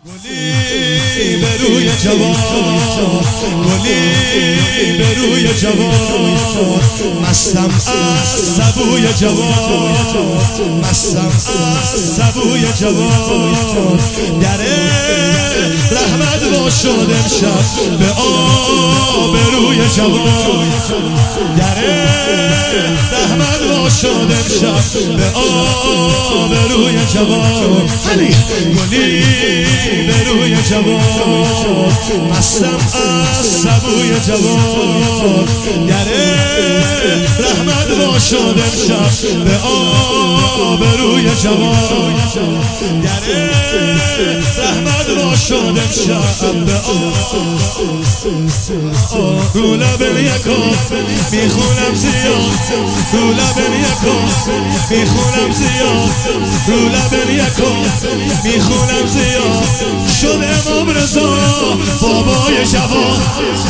گلی به روی جوان، گلی به روی جوان، مستم از سبوی جوان، مستم از سبوی جوان. در رحمت با شد امشب به آب روی جوان، در رحمت با شد امشب به آب روی جوان. گلی به روی جوان، مستم از سبوی جوان، در رحمت با شد امشب به آب روی جوان، در رحمت با شد امشب به آب. رو لب یکم میخونم زیاد، رو لب یکم میخونم زیاد، رو لب یکم میخونم زیاد. شد امام رضا بابای جوان،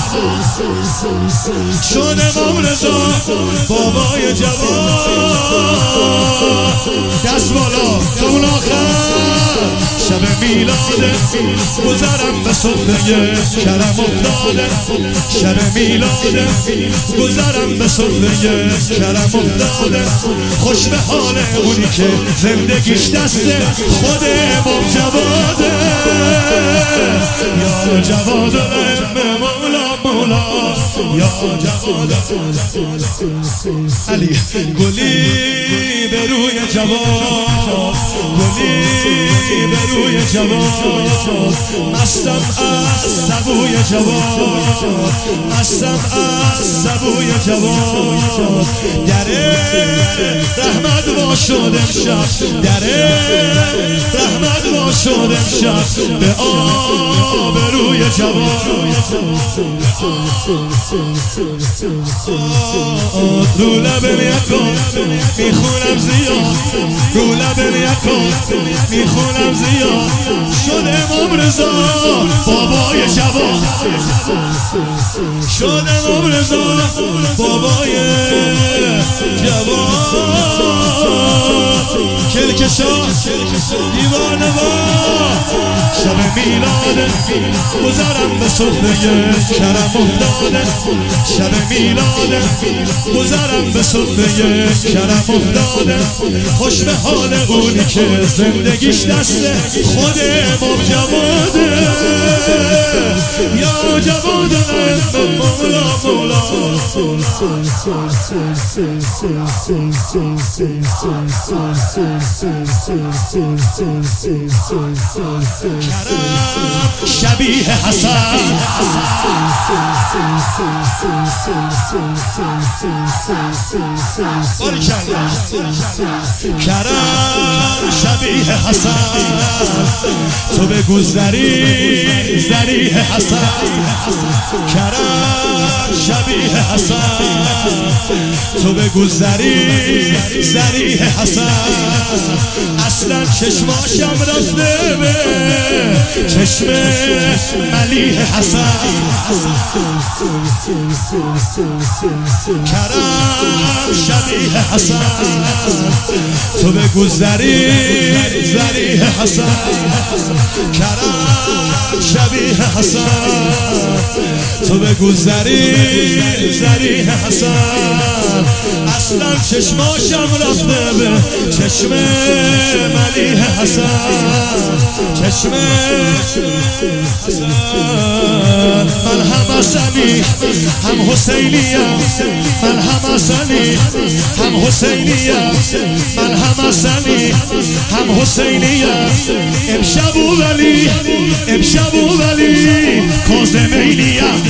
شد امام رضا بابای جوان. دست بالا تا اون آخر شب میلاده، گذرم به صفحه کرم افتاده. شب میلاده گذرم به صفحه کرم افتاده. خوش به حال اونی که زندگیش دست خود امام جواده. یا جواد العلم مولا مولا، یا جواد علی. گلی به روی جوان، گلی به روی جوان، مستم از سبوی جوان، مستم از سبوی جوان. در رحمت با شد امشب، در رحمت با شد امشب به آب روی جوان. رو لب یکم میخونم زیاد، رو لب یکم میخونم زیاد. شد امام رضا بابای جوان، شد امام رضا بابای جوان. کلکشا دیوانه با شب میلاده، گذرم به صفحه کرم افتاده. شب میلاده گذرم به صفحه کرم افتاده. خوش به حال اونی که زندگیش دست خود امام جواده. یا جواد العلم مولا مولا. کرم شبیه حسن، کرم شبیه حسن. تو بگو زریح حسن، کرم شبیه حسن. تو بگو زریح حسن. اصلا چشماشم رفته به چشم ملیح حسن. کرم شبیه حسن. تو بگو زریح حسن، کرم شبیه حسن. تو بگو زریح حسن. اصلا چشماشم رفته به چشم ملیح حسن، چشم حسن. من هم حسنی هم حسینیم، من هم حسنی هم حسینیم، من هم حسنی هم حسینیم. امشب و ولی، امشب و ولی کاظمینیم،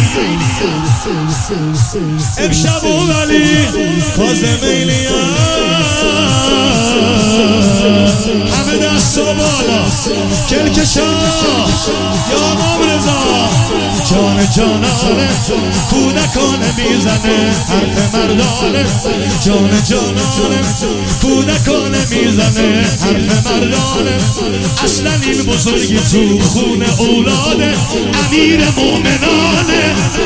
امشب و ولی کاظمینیم. همه دست و بالا کلکشا یا امام رضا. جان جانانه کودکانه میزنه حرف مردانه جان جانانه کودکانه میزنه حرف مردانه اصلا این بزرگی تو خون اولاده امیر مومنانه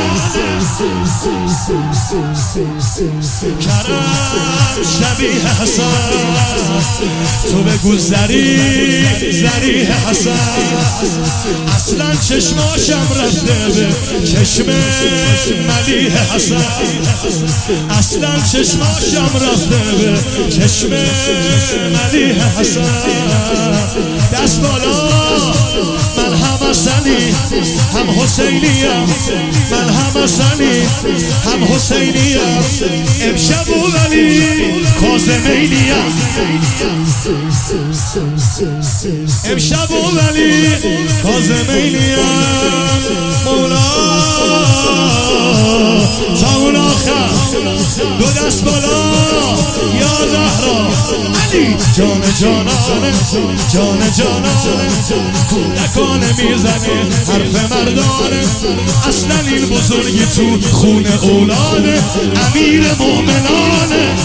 کرم شبیه حسن تو بگو زریح حسن اصلا چشماشم رفته به چشم ملیح حسن اصلا چشماشم رفته به چشم ملیح حسن دست بالا من هم حسنی هم حسینیم من هم حسنی هم حسینیم امشب و ولی کاظمینیم امشب و ولی کاظمینیم مولا تا اون آخر دو دست بالا یا زهرا علی جان جانانه جان جانانه کودکانه میزنه حرف مردانه اصلا این بزرگی تو خون اولاده امیر مومنانه